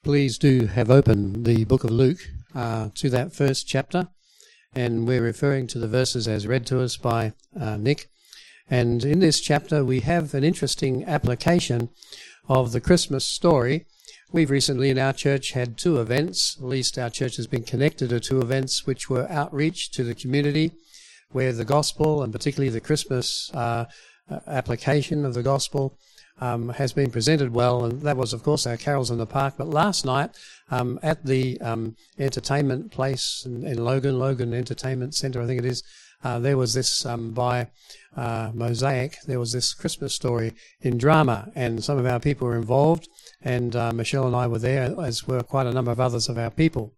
Please do have open the book of Luke to that first chapter, and we're referring to the verses as read to us by Nick. And in this chapter we have an interesting application of the Christmas story. We've recently in our church had two events, at least our church has been connected to two events which were outreach to the community, where the gospel, and particularly the Christmas application of the gospel, has been presented well, and that was, of course, our Carols in the Park. But last night, at the entertainment place in Logan Entertainment Centre, I think it is, there was this, by Mosaic, there was this Christmas story in drama, and some of our people were involved, and Michelle and I were there, as were quite a number of others of our people.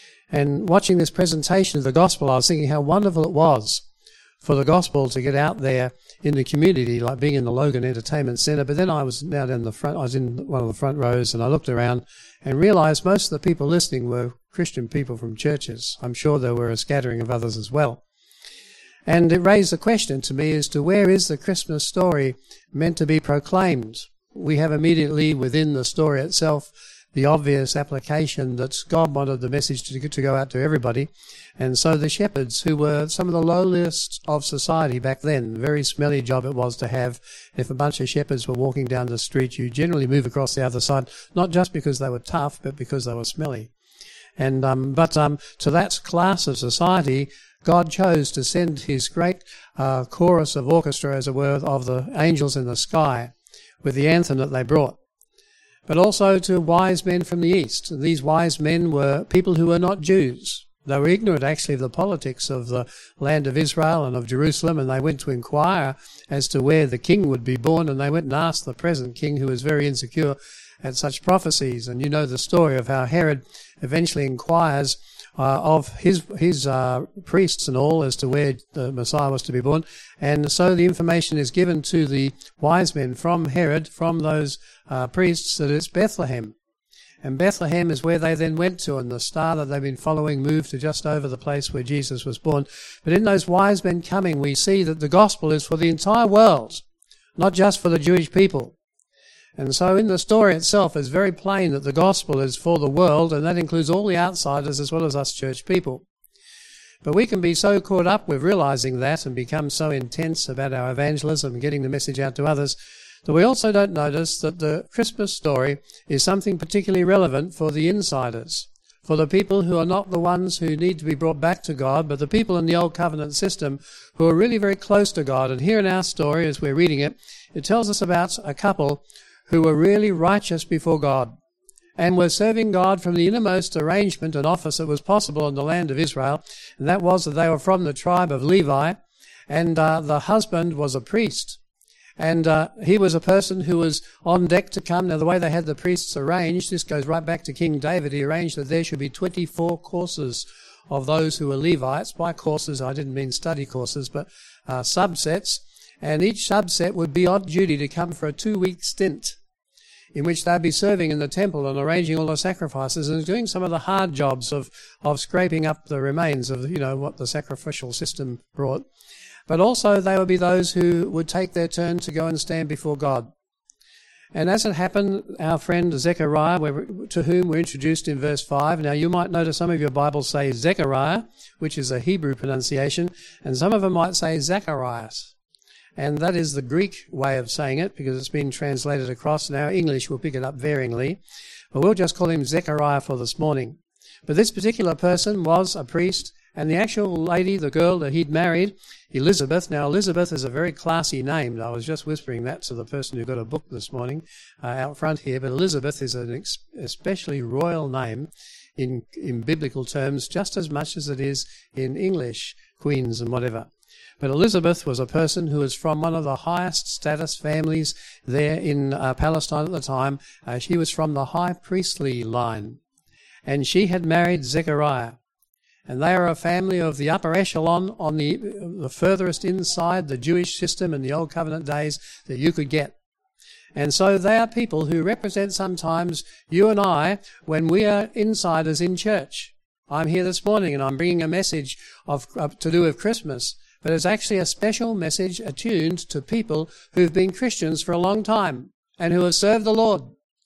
And watching this presentation of the gospel, I was thinking how wonderful it was for the gospel to get out there in the community, like being in the Logan Entertainment Centre. But then I was now down the front, I was in one of the front rows, and I looked around and realised most of the people listening were Christian people from churches. I'm sure there were a scattering of others as well. And it raised the question to me as to where is the Christmas story meant to be proclaimed? We have immediately within the story itself the obvious application that God wanted the message to go out to everybody. And so the shepherds, who were some of the lowliest of society back then, very smelly job it was to have. If a bunch of shepherds were walking down the street, you generally move across the other side, not just because they were tough, but because they were smelly. And to that class of society, God chose to send his great chorus of orchestra, as it were, of the angels in the sky with the anthem that they brought. But also to wise men from the east. These wise men were people who were not Jews. They were ignorant, actually, of the politics of the land of Israel and of Jerusalem, and they went to inquire as to where the king would be born, and they went and asked the present king, who was very insecure at such prophecies. And you know the story of how Herod eventually inquires of his priests and all as to where the Messiah was to be born. And so the information is given to the wise men from Herod, from those priests, that it's Bethlehem. And Bethlehem is where they then went to, and the star that they've been following moved to just over the place where Jesus was born. But in those wise men coming, we see that the gospel is for the entire world, not just for the Jewish people. And so in the story itself, it's very plain that the gospel is for the world, and that includes all the outsiders as well as us church people. But we can be so caught up with realizing that and become so intense about our evangelism and getting the message out to others that we also don't notice that the Christmas story is something particularly relevant for the insiders, for the people who are not the ones who need to be brought back to God, but the people in the Old Covenant system who are really very close to God. And here in our story, as we're reading it, it tells us about a couple who were really righteous before God and were serving God from the innermost arrangement and office that was possible in the land of Israel, and that was that they were from the tribe of Levi, and the husband was a priest. And he was a person who was on deck to come. Now, the way they had the priests arranged, this goes right back to King David. He arranged that there should be 24 courses of those who were Levites. By courses, I didn't mean study courses, but subsets. And each subset would be on duty to come for a 2-week stint in which they'd be serving in the temple and arranging all the sacrifices and doing some of the hard jobs of scraping up the remains of, what the sacrificial system brought. But also they would be those who would take their turn to go and stand before God. And as it happened, our friend Zechariah, to whom we're introduced in verse 5. Now you might notice some of your Bibles say Zechariah, which is a Hebrew pronunciation, and some of them might say Zacharias. And that is the Greek way of saying it, because it's been translated across. Now English will pick it up varyingly, but we'll just call him Zechariah for this morning. But this particular person was a priest, and the actual lady, the girl that he'd married, Elizabeth. Now Elizabeth is a very classy name. I was just whispering that to the person who got a book this morning out front here, but Elizabeth is an especially royal name in biblical terms, just as much as it is in English, queens and whatever. But Elizabeth was a person who was from one of the highest status families there in Palestine at the time. She was from the high priestly line, and she had married Zechariah. And they are a family of the upper echelon on the furthest inside the Jewish system in the Old Covenant days that you could get. And so they are people who represent sometimes you and I when we are insiders in church. I'm here this morning and I'm bringing a message to do with Christmas. But it's actually a special message attuned to people who've been Christians for a long time and who have served the Lord.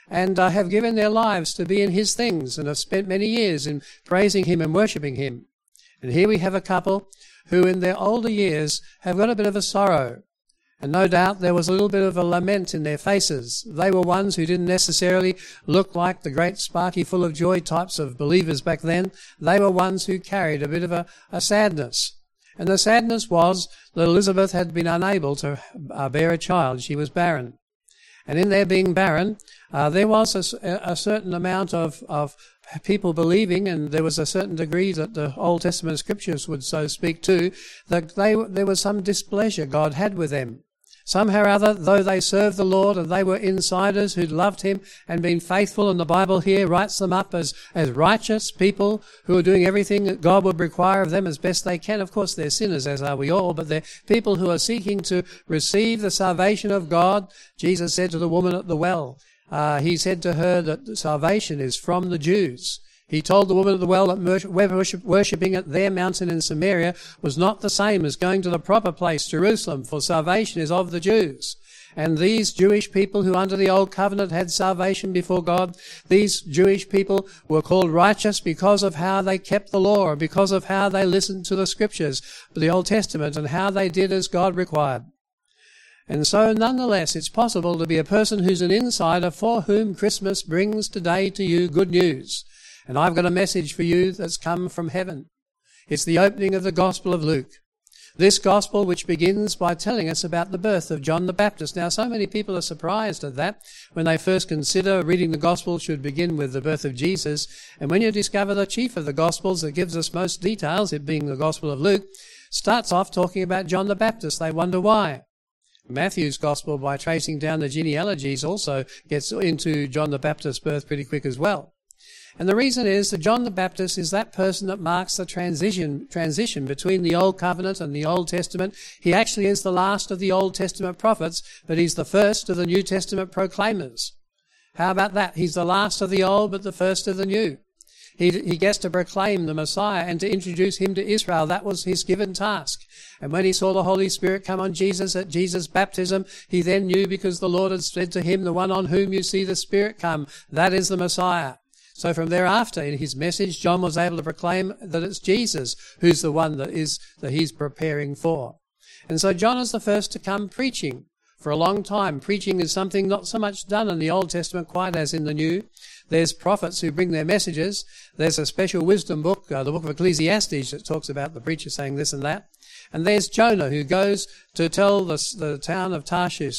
and have given their lives to be in his things and have spent many years in praising him and worshipping him. And here we have a couple who in their older years have got a bit of a sorrow. And no doubt there was a little bit of a lament in their faces. They were ones who didn't necessarily look like the great sparky full of joy types of believers back then. They were ones who carried a bit of a sadness. And the sadness was that Elizabeth had been unable to bear a child. She was barren. And in their being barren, there was a certain amount of people believing, and there was a certain degree that the Old Testament scriptures would so speak to, that there was some displeasure God had with them. Somehow or other, though they served the Lord and they were insiders who'd loved him and been faithful, and the Bible here writes them up as righteous people who are doing everything that God would require of them as best they can. Of course, they're sinners, as are we all, but they're people who are seeking to receive the salvation of God. Jesus said to the woman at the well, he said to her that salvation is from the Jews. He told the woman at the well that worshipping at their mountain in Samaria was not the same as going to the proper place, Jerusalem, for salvation is of the Jews. And these Jewish people who under the Old Covenant had salvation before God, these Jewish people were called righteous because of how they kept the law, or because of how they listened to the scriptures, the Old Testament, and how they did as God required. And so, nonetheless, it's possible to be a person who's an insider for whom Christmas brings today to you good news. And I've got a message for you that's come from heaven. It's the opening of the Gospel of Luke. This Gospel which begins by telling us about the birth of John the Baptist. Now, so many people are surprised at that when they first consider reading the Gospel should begin with the birth of Jesus. And when you discover the chief of the Gospels that gives us most details, it being the Gospel of Luke, starts off talking about John the Baptist. They wonder why. Matthew's Gospel, by tracing down the genealogies, also gets into John the Baptist's birth pretty quick as well. And the reason is that John the Baptist is that person that marks the transition between the Old Covenant and the Old Testament. He actually is the last of the Old Testament prophets, but he's the first of the New Testament proclaimers. How about that? He's the last of the Old, but the first of the New. He gets to proclaim the Messiah and to introduce him to Israel. That was his given task. And when he saw the Holy Spirit come on Jesus at Jesus' baptism, he then knew, because the Lord had said to him, the one on whom you see the Spirit come, that is the Messiah. So from thereafter, in his message, John was able to proclaim that it's Jesus who's the one that he's preparing for. And so John is the first to come preaching. For a long time, preaching is something not so much done in the Old Testament quite as in the New. There's prophets who bring their messages. There's a special wisdom book, the book of Ecclesiastes, that talks about the preacher saying this and that. And there's Jonah, who goes to tell the town of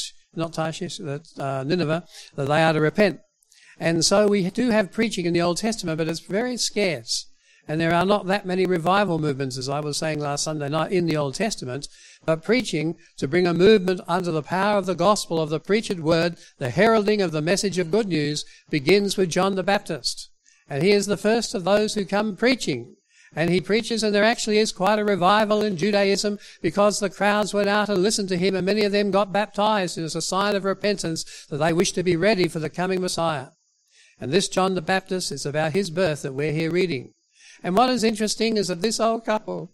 Nineveh, that they are to repent. And so we do have preaching in the Old Testament, but it's very scarce. And there are not that many revival movements, as I was saying last Sunday night, in the Old Testament. But preaching, to bring a movement under the power of the gospel of the preached word, the heralding of the message of good news, begins with John the Baptist. And he is the first of those who come preaching. And he preaches, and there actually is quite a revival in Judaism, because the crowds went out and listened to him, and many of them got baptized as a sign of repentance that they wished to be ready for the coming Messiah. And this John the Baptist is about his birth that we're here reading. And what is interesting is that this old couple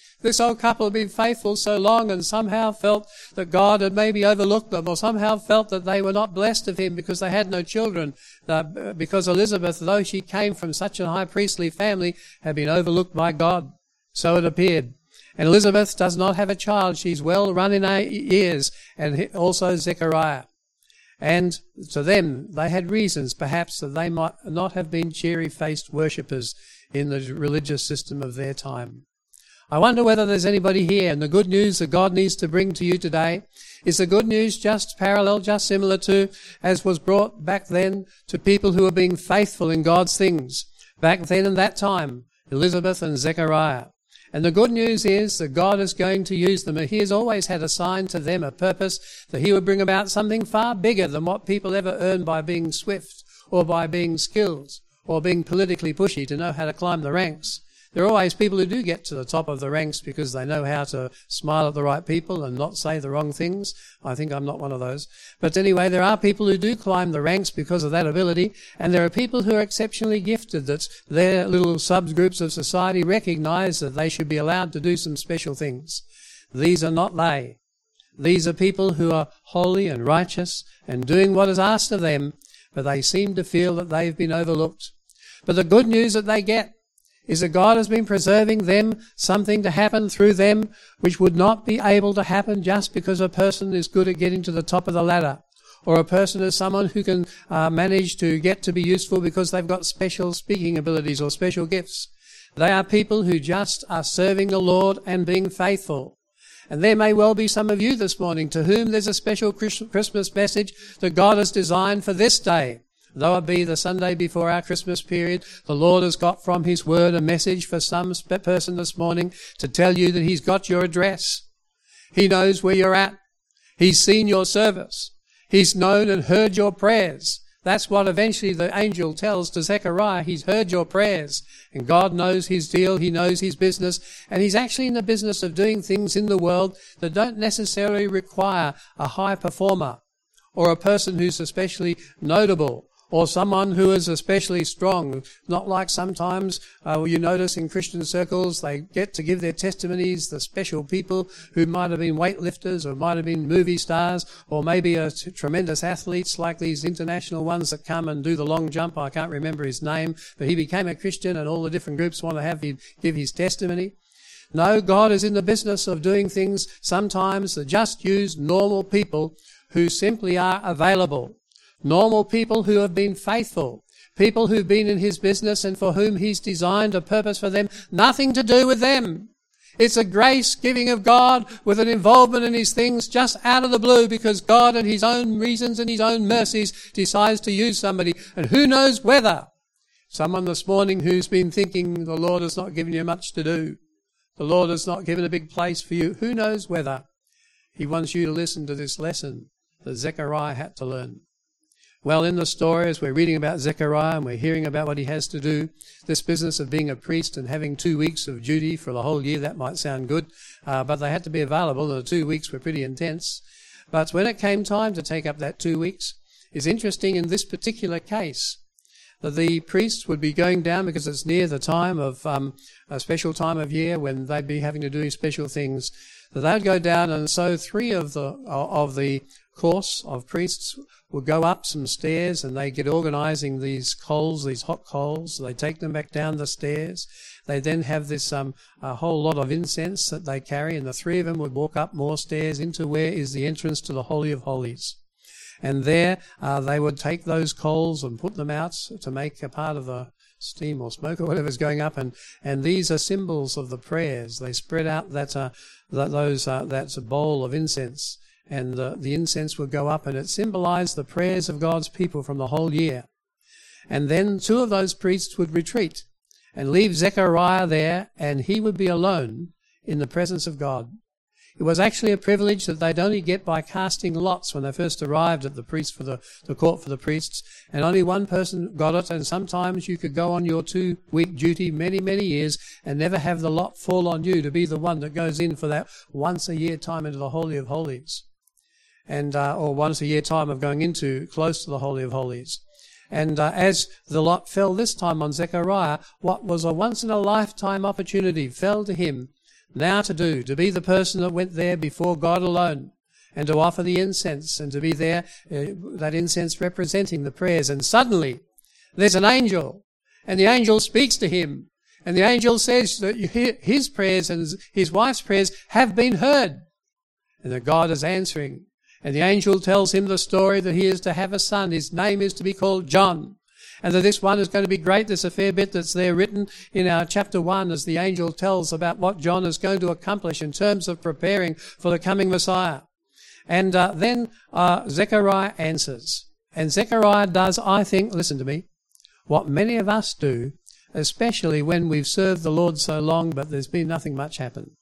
had been faithful so long, and somehow felt that God had maybe overlooked them, or somehow felt that they were not blessed of him because they had no children, because Elizabeth, though she came from such a high priestly family, had been overlooked by God. So it appeared. And Elizabeth does not have a child. She's well run in years, and also Zechariah. And to them, they had reasons, perhaps, that they might not have been cheery-faced worshippers in the religious system of their time. I wonder whether there's anybody here, and the good news that God needs to bring to you today is the good news just parallel, just similar to, as was brought back then to people who were being faithful in God's things, back then in that time, Elizabeth and Zechariah. And the good news is that God is going to use them. He has always had assigned to them a purpose, that he would bring about something far bigger than what people ever earn by being swift, or by being skilled, or being politically pushy to know how to climb the ranks. There are always people who do get to the top of the ranks because they know how to smile at the right people and not say the wrong things. I think I'm not one of those. But anyway, there are people who do climb the ranks because of that ability, and there are people who are exceptionally gifted, that their little subgroups of society recognize that they should be allowed to do some special things. These are not they. These are people who are holy and righteous and doing what is asked of them, but they seem to feel that they've been overlooked. But the good news that they get is that God has been preserving them something to happen through them which would not be able to happen just because a person is good at getting to the top of the ladder, or a person is someone who can manage to get to be useful because they've got special speaking abilities or special gifts. They are people who just are serving the Lord and being faithful. And there may well be some of you this morning to whom there's a special Christmas message that God has designed for this day. Though it be the Sunday before our Christmas period, the Lord has got from His Word a message for some person this morning to tell you that He's got your address. He knows where you're at. He's seen your service. He's known and heard your prayers. That's what eventually the angel tells to Zechariah. He's heard your prayers, and God knows His deal. He knows His business, and He's actually in the business of doing things in the world that don't necessarily require a high performer or a person who's especially notable, or someone who is especially strong. Not like sometimes you notice in Christian circles, they get to give their testimonies, the special people who might have been weightlifters or might have been movie stars, or maybe tremendous athletes like these international ones that come and do the long jump. I can't remember his name, but he became a Christian and all the different groups want to have him give his testimony. No, God is in the business of doing things sometimes that just use normal people who simply are available. Normal people who have been faithful, people who've been in His business and for whom He's designed a purpose for them, nothing to do with them. It's a grace giving of God with an involvement in His things just out of the blue, because God and His own reasons and His own mercies decides to use somebody. And who knows whether someone this morning who's been thinking the Lord has not given you much to do, the Lord has not given a big place for you, who knows whether He wants you to listen to this lesson that Zechariah had to learn. Well, in the story, as we're reading about Zechariah and we're hearing about what he has to do, this business of being a priest and having 2 weeks of duty for the whole year, that might sound good, but they had to be available, and the 2 weeks were pretty intense. But when it came time to take up that 2 weeks, it's interesting in this particular case that the priests would be going down, because it's near the time of a special time of year when they'd be having to do special things, that they'd go down, and so 3 of the course of priests would go up some stairs, and they get organising these coals, these hot coals. They take them back down the stairs. They then have this a whole lot of incense that they carry, and the 3 of them would walk up more stairs into where is the entrance to the Holy of Holies. And there they would take those coals and put them out to make a part of the steam or smoke or whatever's going up, and these are symbols of the prayers. They spread out that's a bowl of incense, and the incense would go up, and it symbolized the prayers of God's people from the whole year. And then 2 of those priests would retreat and leave Zechariah there, and he would be alone in the presence of God. It was actually a privilege that they'd only get by casting lots when they first arrived at the court for the priests, and only one person got it, and sometimes you could go on your 2-week duty many, many years and never have the lot fall on you to be the one that goes in for that once a year time into the Holy of Holies, and or once a year time of going into close to the Holy of Holies. And as the lot fell this time on Zechariah, what was a once-in-a-lifetime opportunity fell to him now to be the person that went there before God alone, and to offer the incense, and to be there, that incense representing the prayers. And suddenly there's an angel, and the angel speaks to him, and the angel says that his prayers and his wife's prayers have been heard, and that God is answering. And the angel tells him the story that he is to have a son. His name is to be called John. And that this one is going to be great. There's a fair bit that's there written in our chapter 1 as the angel tells about what John is going to accomplish in terms of preparing for the coming Messiah. And then Zechariah answers. And Zechariah does, I think, listen to me, what many of us do, especially when we've served the Lord so long, but there's been nothing much happen.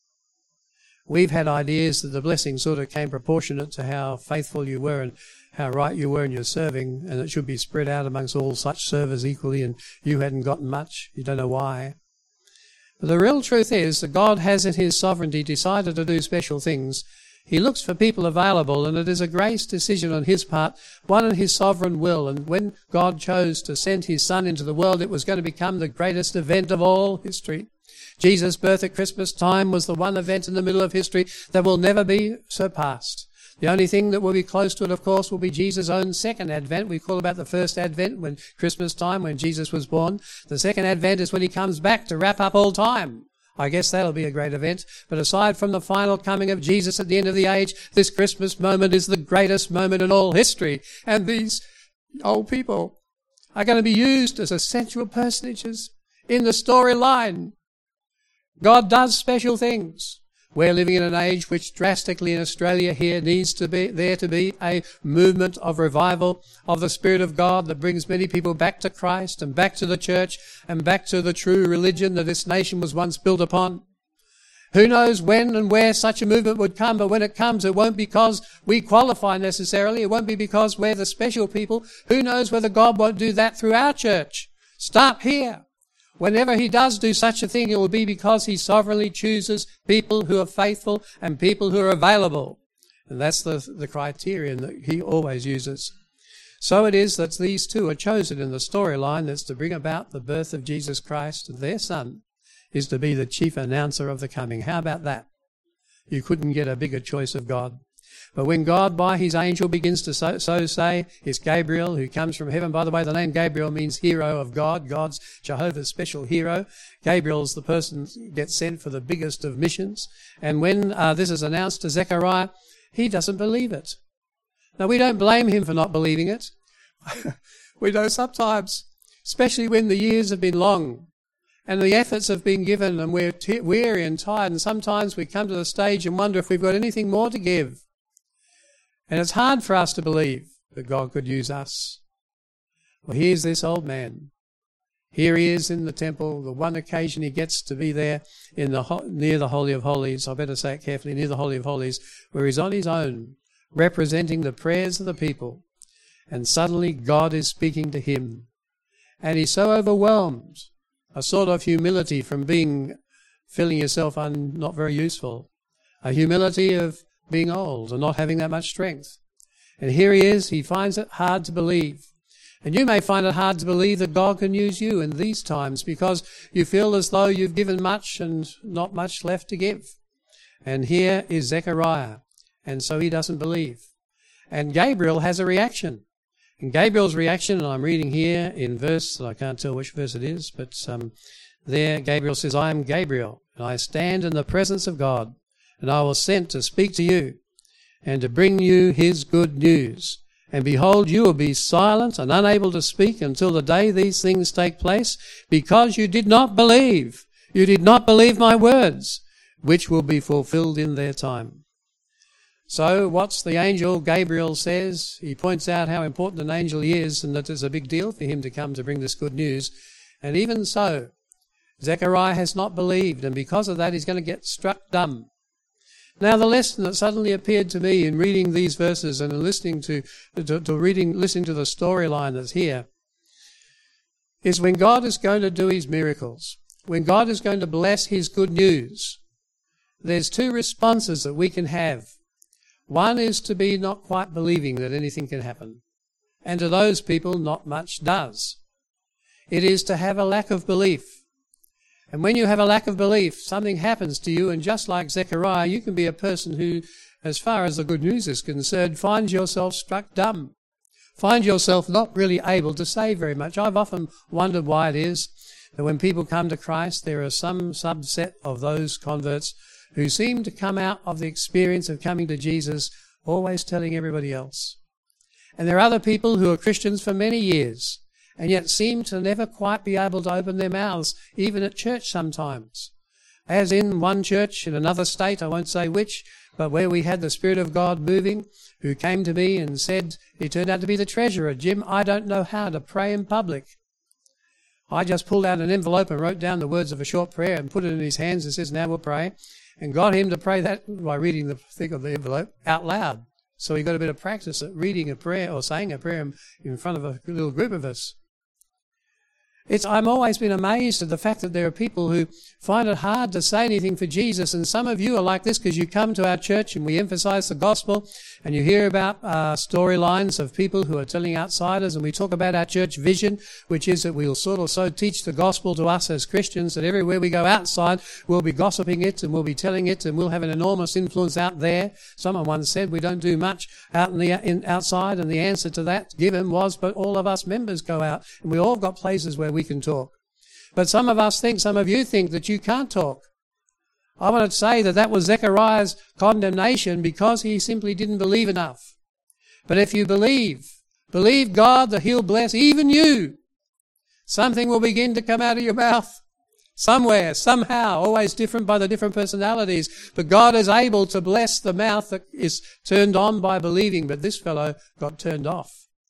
We've had ideas that the blessing sort of came proportionate to how faithful you were and how right you were in your serving, and it should be spread out amongst all such servers equally, and you hadn't gotten much. You don't know why. But the real truth is that God has in his sovereignty decided to do special things. He looks for people available, and it is a grace decision on his part, one in his sovereign will. And when God chose to send his Son into the world, it was going to become the greatest event of all history. Jesus' birth at Christmas time was the one event in the middle of history that will never be surpassed. The only thing that will be close to it, of course, will be Jesus' own second advent. We call about the first advent, when Christmas time, when Jesus was born. The second advent is when he comes back to wrap up all time. I guess that'll be a great event. But aside from the final coming of Jesus at the end of the age, this Christmas moment is the greatest moment in all history. And these old people are going to be used as essential personages in the storyline. God does special things. We're living in an age which drastically in Australia here needs to be a movement of revival of the Spirit of God that brings many people back to Christ and back to the church and back to the true religion that this nation was once built upon. Who knows when and where such a movement would come, but when it comes, it won't be because we qualify necessarily. It won't be because we're the special people. Who knows whether God won't do that through our church? Start here. Whenever he does do such a thing, it will be because he sovereignly chooses people who are faithful and people who are available. And that's the criterion that he always uses. So it is that these two are chosen in the storyline that's to bring about the birth of Jesus Christ. Their son is to be the chief announcer of the coming. How about that? You couldn't get a bigger choice of God. But when God, by his angel, begins to so say, it's Gabriel who comes from heaven. By the way, the name Gabriel means hero of God, God's Jehovah's special hero. Gabriel's the person who gets sent for the biggest of missions. And when this is announced to Zechariah, he doesn't believe it. Now, we don't blame him for not believing it. We know sometimes, especially when the years have been long and the efforts have been given and we're weary and tired, and sometimes we come to the stage and wonder if we've got anything more to give. And it's hard for us to believe that God could use us. Well, here's this old man. Here he is in the temple, the one occasion he gets to be there in near the Holy of Holies. I better say it carefully, near the Holy of Holies, where he's on his own, representing the prayers of the people. And suddenly God is speaking to him. And he's so overwhelmed, a sort of humility from feeling yourself not very useful, a humility of being old and not having that much strength. And here he is, he finds it hard to believe. And you may find it hard to believe that God can use you in these times because you feel as though you've given much and not much left to give. And here is Zechariah, and so he doesn't believe. And Gabriel has a reaction. And Gabriel's reaction, and I'm reading here in verse, I can't tell which verse it is, but there Gabriel says, I am Gabriel, and I stand in the presence of God. And I was sent to speak to you and to bring you his good news. And behold, you will be silent and unable to speak until the day these things take place, because you did not believe. You did not believe my words, which will be fulfilled in their time. So what's the angel Gabriel says? He points out how important an angel he is and that it's a big deal for him to come to bring this good news. And even so, Zechariah has not believed, and because of that he's going to get struck dumb. Now, the lesson that suddenly appeared to me in reading these verses and listening to the storyline that's here is when God is going to do his miracles, when God is going to bless his good news, there's two responses that we can have. One is to be not quite believing that anything can happen. And to those people, not much does. It is to have a lack of belief. And when you have a lack of belief, something happens to you, and just like Zechariah, you can be a person who, as far as the good news is concerned, finds yourself struck dumb. Find yourself not really able to say very much. I've often wondered why it is that when people come to Christ, there are some subset of those converts who seem to come out of the experience of coming to Jesus always telling everybody else. And there are other people who are Christians for many years, and yet seem to never quite be able to open their mouths, even at church sometimes. As in one church in another state, I won't say which, but where we had the Spirit of God moving, who came to me and said, he turned out to be the treasurer, Jim, I don't know how to pray in public. I just pulled out an envelope and wrote down the words of a short prayer and put it in his hands and says, now we'll pray, and got him to pray that by reading the thing of the envelope out loud. So he got a bit of practice at reading a prayer or saying a prayer in front of a little group of us. I'm always been amazed at the fact that there are people who find it hard to say anything for Jesus, and some of you are like this because you come to our church and we emphasize the gospel, and you hear about storylines of people who are telling outsiders, and we talk about our church vision, which is that we'll sort of so teach the gospel to us as Christians that everywhere we go outside, we'll be gossiping it and we'll be telling it, and we'll have an enormous influence out there. Someone once said we don't do much out outside, and the answer to that given was, but all of us members go out, and we all got places where we can talk. But some of you think that you can't talk. I want to say that was Zechariah's condemnation because he simply didn't believe enough. But if you believe God that he'll bless even you, something will begin to come out of your mouth. Somewhere, somehow, always different by the different personalities. But God is able to bless the mouth that is turned on by believing. But this fellow got turned off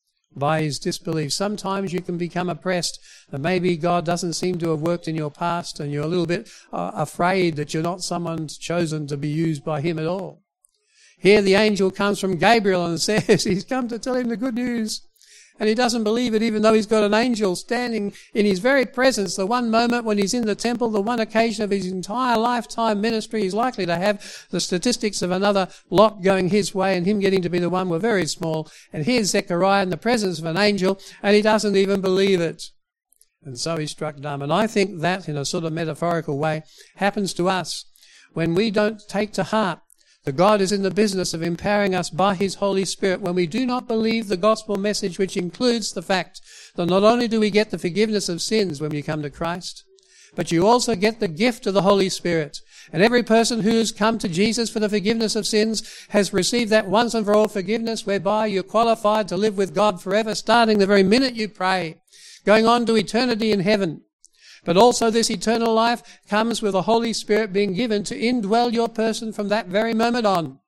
by his disbelief. Sometimes you can become oppressed that maybe God doesn't seem to have worked in your past, and you're a little bit afraid that you're not someone chosen to be used by him at all. Here the angel comes from Gabriel and says he's come to tell him the good news. And he doesn't believe it, even though he's got an angel standing in his very presence. The one moment when he's in the temple, the one occasion of his entire lifetime ministry, he's likely to have the statistics of another lot going his way and him getting to be the one were very small. And here's Zechariah in the presence of an angel, and he doesn't even believe it. And so he's struck dumb. And I think that, in a sort of metaphorical way, happens to us when we don't take to heart that God is in the business of empowering us by his Holy Spirit when we do not believe the gospel message, which includes the fact that not only do we get the forgiveness of sins when we come to Christ, but you also get the gift of the Holy Spirit. And every person who has come to Jesus for the forgiveness of sins has received that once and for all forgiveness, whereby you're qualified to live with God forever, starting the very minute you pray, going on to eternity in heaven. But also this eternal life comes with the Holy Spirit being given to indwell your person from that very moment on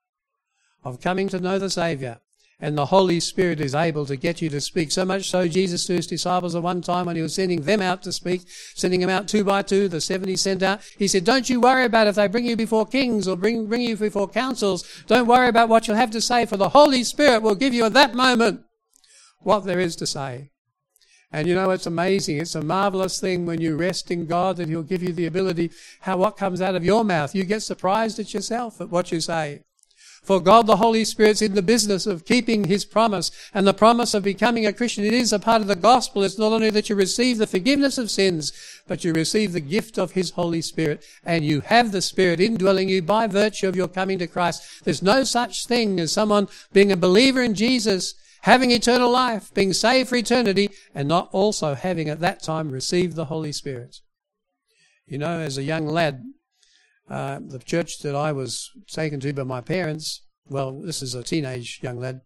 of coming to know the Saviour. And the Holy Spirit is able to get you to speak. So much so Jesus to his disciples at one time when he was sending them out to speak, sending them out 2 by 2, the 70 sent out, he said, don't you worry about if they bring you before kings or bring you before councils. Don't worry about what you'll have to say, for the Holy Spirit will give you at that moment what there is to say. And you know, it's amazing. It's a marvelous thing when you rest in God that he'll give you the ability, what comes out of your mouth. You get surprised at yourself at what you say. For God, the Holy Spirit's in the business of keeping his promise, and the promise of becoming a Christian. It is a part of the gospel. It's not only that you receive the forgiveness of sins, but you receive the gift of his Holy Spirit, and you have the Spirit indwelling you by virtue of your coming to Christ. There's no such thing as someone being a believer in Jesus, having eternal life, being saved for eternity, and not also having at that time received the Holy Spirit. You know, as a young lad, the church that I was taken to by my parents, well, this is a teenage young lad,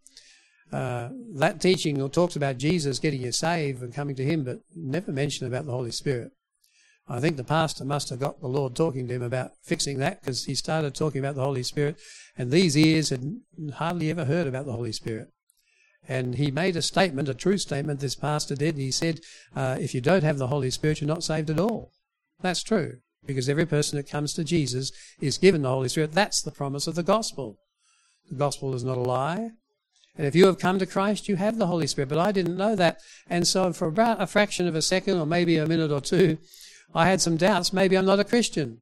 that teaching talks about Jesus getting you saved and coming to him, but never mentioned about the Holy Spirit. I think the pastor must have got the Lord talking to him about fixing that, because he started talking about the Holy Spirit, and these ears had hardly ever heard about the Holy Spirit. And he made a statement, a true statement, this pastor did. He said, if you don't have the Holy Spirit, you're not saved at all. That's true, because every person that comes to Jesus is given the Holy Spirit. That's the promise of the gospel. The gospel is not a lie. And if you have come to Christ, you have the Holy Spirit. But I didn't know that. And so for about a fraction of a second, or maybe a minute or two, I had some doubts. Maybe I'm not a Christian.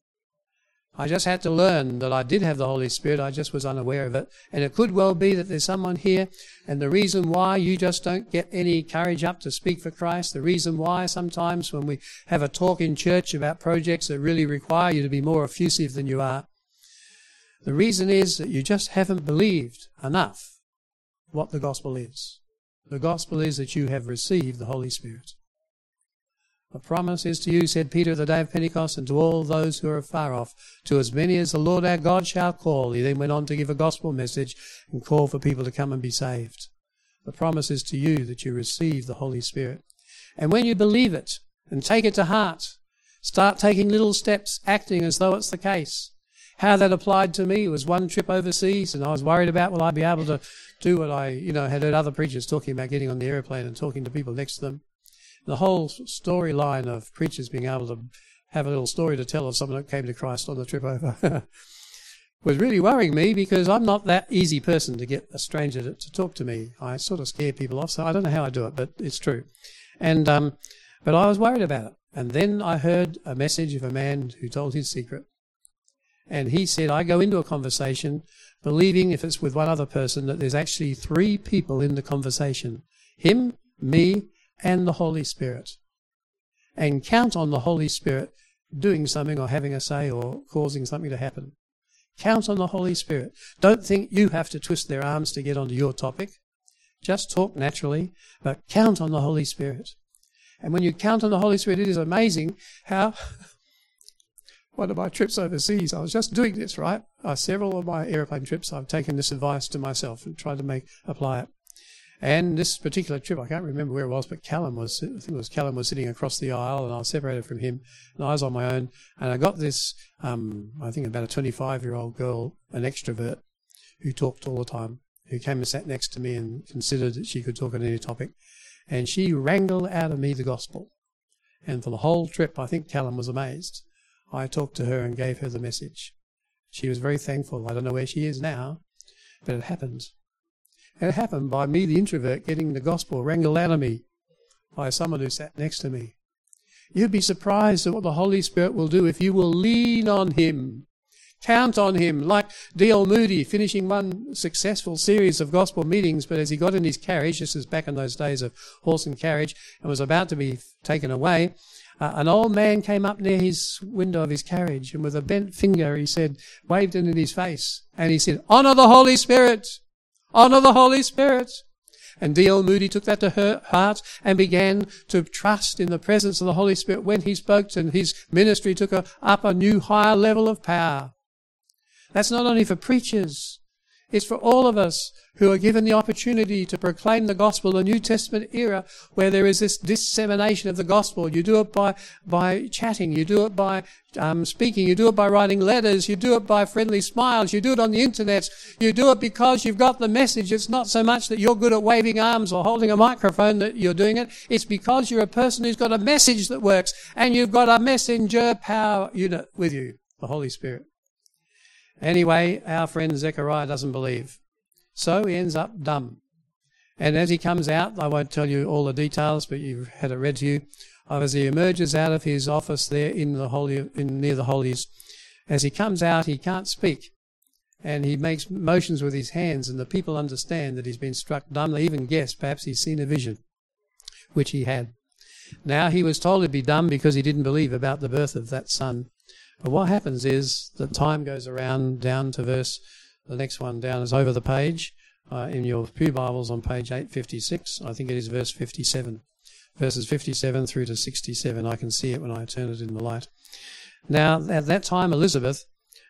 I just had to learn that I did have the Holy Spirit. I just was unaware of it. And it could well be that there's someone here, and the reason why you just don't get any courage up to speak for Christ, the reason why sometimes when we have a talk in church about projects that really require you to be more effusive than you are, the reason is that you just haven't believed enough what the gospel is. The gospel is that you have received the Holy Spirit. The promise is to you, said Peter, the day of Pentecost, and to all those who are far off, to as many as the Lord our God shall call. He then went on to give a gospel message and call for people to come and be saved. The promise is to you that you receive the Holy Spirit. And when you believe it and take it to heart, start taking little steps, acting as though it's the case. How that applied to me was one trip overseas, and I was worried about, will I be able to do what I, had heard other preachers talking about, getting on the airplane and talking to people next to them. The whole storyline of preachers being able to have a little story to tell of someone that came to Christ on the trip over was really worrying me, because I'm not that easy person to get a stranger to talk to me. I sort of scare people off, so I don't know how I do it, but it's true. And But I was worried about it. And then I heard a message of a man who told his secret. And he said, I go into a conversation believing, if it's with one other person, that there's actually 3 people in the conversation. Him, me, and the Holy Spirit. And count on the Holy Spirit doing something or having a say or causing something to happen. Count on the Holy Spirit. Don't think you have to twist their arms to get onto your topic. Just talk naturally, but count on the Holy Spirit. And when you count on the Holy Spirit, it is amazing how one of my trips overseas, I was just doing this, right? Several of my aeroplane trips, I've taken this advice to myself and tried to apply it. And this particular trip, I can't remember where it was, but Callum was sitting across the aisle, and I was separated from him, and I was on my own. And I got this, I think about a 25-year-old girl, an extrovert, who talked all the time, who came and sat next to me and considered that she could talk on any topic. And she wrangled out of me the gospel. And for the whole trip, I think Callum was amazed. I talked to her and gave her the message. She was very thankful. I don't know where she is now, but it happened. And it happened by me, the introvert, getting the gospel wrangled out of me by someone who sat next to me. You'd be surprised at what the Holy Spirit will do if you will lean on Him. Count on Him, like D.L. Moody, finishing one successful series of gospel meetings, but as he got in his carriage, this is back in those days of horse and carriage, and was about to be taken away, an old man came up near his window of his carriage, and with a bent finger he said, waved it in his face, and he said, "Honour the Holy Spirit! Honour the Holy Spirit!" And D.L. Moody took that to her heart and began to trust in the presence of the Holy Spirit when he spoke, and his ministry took up a new higher level of power. That's not only for preachers, it's for all of us who are given the opportunity to proclaim the gospel, the New Testament era, where there is this dissemination of the gospel. You do it by chatting, you do it by speaking, you do it by writing letters, you do it by friendly smiles, you do it on the internet, you do it because you've got the message. It's not so much that you're good at waving arms or holding a microphone that you're doing it. It's because you're a person who's got a message that works, and you've got a messenger power unit with you, the Holy Spirit. Anyway, our friend Zechariah doesn't believe. So he ends up dumb. And as he comes out, I won't tell you all the details, but you've had it read to you. As he emerges out of his office there near the Holies, as he comes out, he can't speak. And he makes motions with his hands, and the people understand that he's been struck dumb. They even guess perhaps he's seen a vision, which he had. Now, he was told to be dumb because he didn't believe about the birth of that son. But what happens is that time goes around down to the next one down is over the page, in your Pew Bibles on page 856, I think it is verse 57. Verses 57 through to 67. I can see it when I turn it in the light. Now, at that time, Elizabeth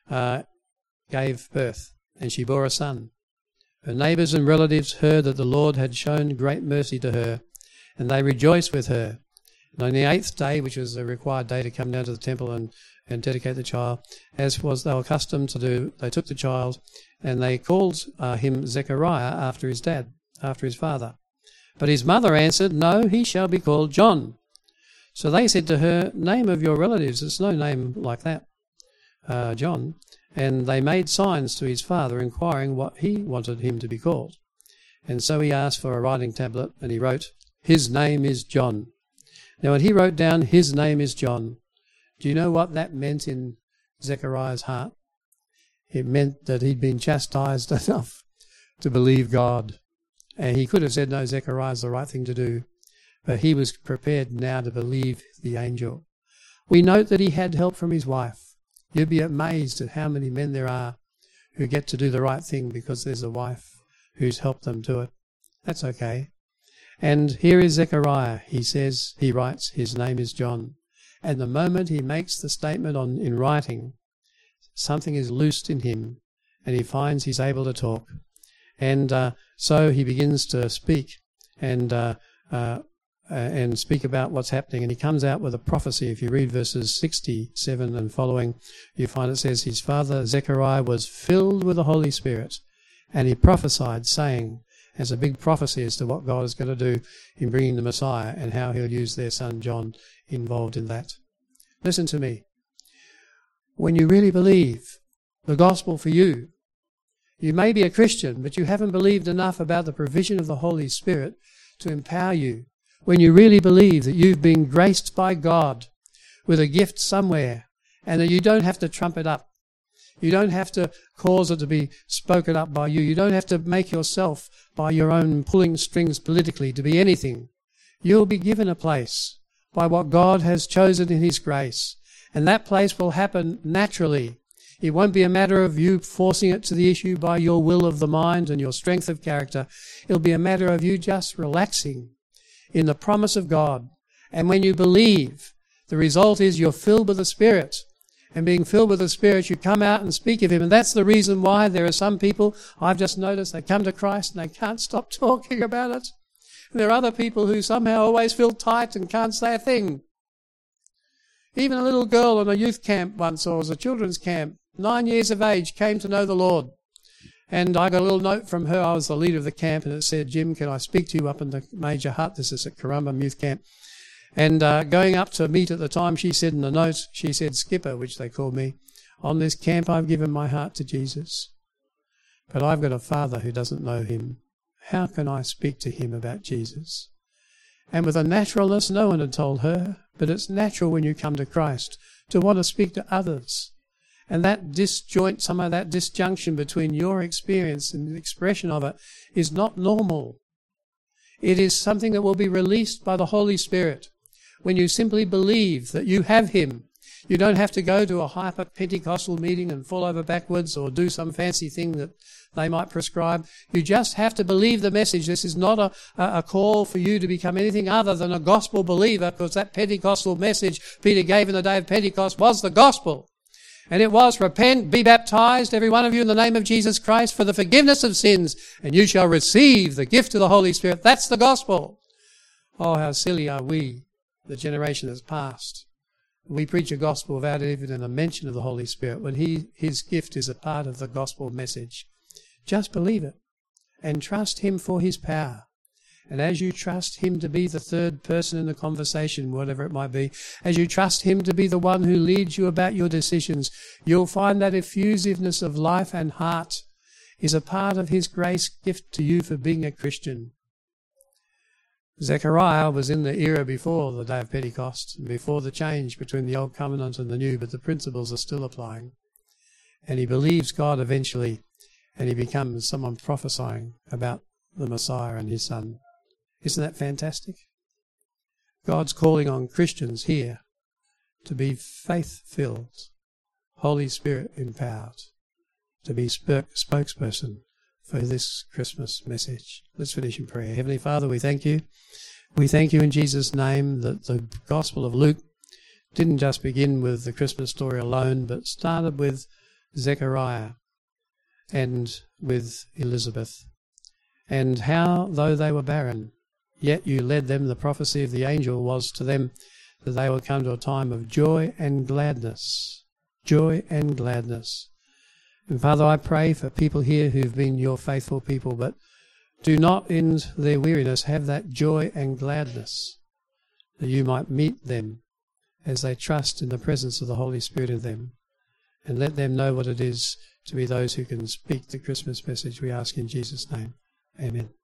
gave birth, and she bore a son. Her neighbours and relatives heard that the Lord had shown great mercy to her, and they rejoiced with her. And on the 8th day, which was the required day to come down to the temple and dedicate the child, as was they were accustomed to do, they took the child and they called him Zechariah after his dad, after his father. But his mother answered, "No, he shall be called John." So they said to her, "Name of your relatives." There's no name like that, John. And they made signs to his father, inquiring what he wanted him to be called. And so he asked for a writing tablet, and he wrote, "His name is John." Now when he wrote down, "His name is John," do you know what that meant in Zechariah's heart? It meant that he'd been chastised enough to believe God. And he could have said, "No, Zechariah's the right thing to do." But he was prepared now to believe the angel. We note that he had help from his wife. You'd be amazed at how many men there are who get to do the right thing because there's a wife who's helped them do it. That's okay. And here is Zechariah. He writes, "His name is John." And the moment he makes the statement in writing, something is loosed in him, and he finds he's able to talk. And so he begins to speak and speak about what's happening. And he comes out with a prophecy. If you read verses 67 and following, you find it says, "His father Zechariah was filled with the Holy Spirit, and he prophesied, saying," as a big prophecy as to what God is going to do in bringing the Messiah and how he'll use their son John involved in that. Listen to me. When you really believe the gospel for you, you may be a Christian, but you haven't believed enough about the provision of the Holy Spirit to empower you when you really believe that you've been graced by God with a gift somewhere and that you don't have to trump it up. You don't have to cause it to be spoken up by you. You don't have to make yourself, by your own pulling strings politically, to be anything. You'll be given a place by what God has chosen in His grace. And that place will happen naturally. It won't be a matter of you forcing it to the issue by your will of the mind and your strength of character. It'll be a matter of you just relaxing in the promise of God. And when you believe, the result is you're filled with the Spirit. And being filled with the Spirit, you come out and speak of Him. And that's the reason why there are some people, I've just noticed, they come to Christ and they can't stop talking about it. And there are other people who somehow always feel tight and can't say a thing. Even a little girl in a youth camp once, or was a children's camp, 9 years of age, came to know the Lord. And I got a little note from her. I was the leader of the camp, and it said, "Jim, can I speak to you up in the major hut?" This is at Currumbin Youth Camp. And going up to meet at the time, she said in the note, she said, "Skipper," which they called me, "on this camp I've given my heart to Jesus. But I've got a father who doesn't know Him. How can I speak to him about Jesus?" And with a naturalness no one had told her, but it's natural when you come to Christ to want to speak to others. And that disjoint, some of that disjunction between your experience and the expression of it is not normal. It is something that will be released by the Holy Spirit when you simply believe that you have Him. You don't have to go to a hyper Pentecostal meeting and fall over backwards or do some fancy thing that they might prescribe. You just have to believe the message. This is not a call for you to become anything other than a gospel believer, because that Pentecostal message Peter gave in the day of Pentecost was the gospel. And it was, "Repent, be baptized, every one of you, in the name of Jesus Christ, for the forgiveness of sins, and you shall receive the gift of the Holy Spirit." That's the gospel. Oh, how silly are we, the generation that's passed. We preach a gospel without even a mention of the Holy Spirit, when His gift is a part of the gospel message. Just believe it and trust Him for His power. And as you trust Him to be the third person in the conversation, whatever it might be, as you trust Him to be the one who leads you about your decisions, you'll find that effusiveness of life and heart is a part of His grace gift to you for being a Christian. Zechariah was in the era before the day of Pentecost, before the change between the Old Covenant and the New, but the principles are still applying. And he believes God eventually, and he becomes someone prophesying about the Messiah and His Son. Isn't that fantastic? God's calling on Christians here to be faith-filled, Holy Spirit empowered, to be spokesperson for this Christmas message. Let's finish in prayer. Heavenly Father, we thank You. We thank You in Jesus' name that the Gospel of Luke didn't just begin with the Christmas story alone, but started with Zechariah and with Elizabeth, and how, though they were barren, yet You led them. The prophecy of the angel was to them that they would come to a time of joy and gladness. Joy and gladness. And Father, I pray for people here who've been Your faithful people, but do not in their weariness have that joy and gladness, that You might meet them as they trust in the presence of the Holy Spirit in them, and let them know what it is to be those who can speak the Christmas message. We ask in Jesus' name. Amen.